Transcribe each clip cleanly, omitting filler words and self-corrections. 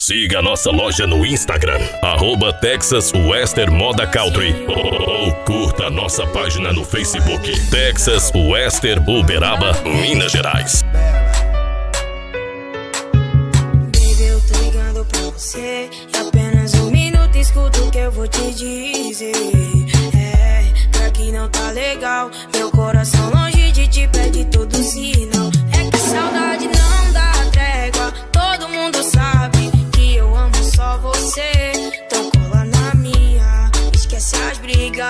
Siga nossa loja no Instagram, @Texas Western Moda Country, ou curta nossa página no Facebook, Texas Western Uberaba, Minas Gerais. Baby, eu tô ligando pra você, e apenas um minuto escuta o que eu vou te dizer. Pra que não tá legal, meu coração longe de ti pede todo sinal. É que a saudade não dá trégua, todo mundo sabe que eu amo só você. Então cola na minha, esquece as brigas.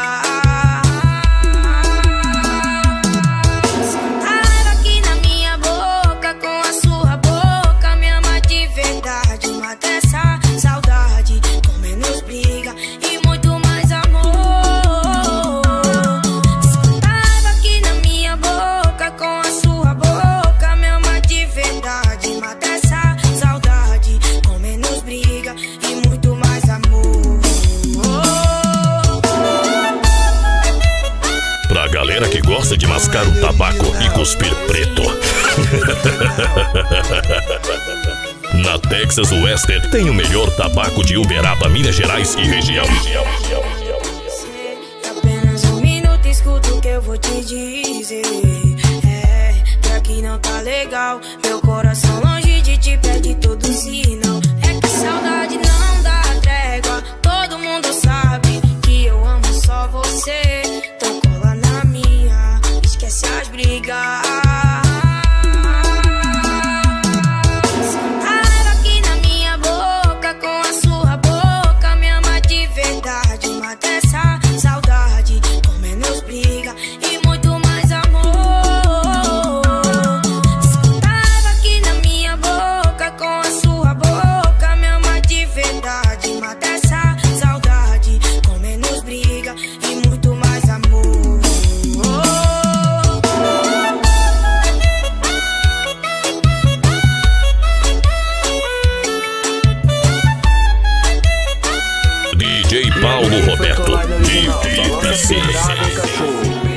Galera que gosta de mascar o tabaco e cuspir preto. Na Texas Western tem o melhor tabaco de Uberaba, Minas Gerais e região. Apenas um minuto escuta o que eu vou te dizer. Pra que não tá legal, meu coração longe de ti pede todo sinal. É que a saudade não dá trégua, todo mundo sabe que eu amo só você. Então cola na minha, esquece as brigas. DJ Paulo Roberto, divirta-se.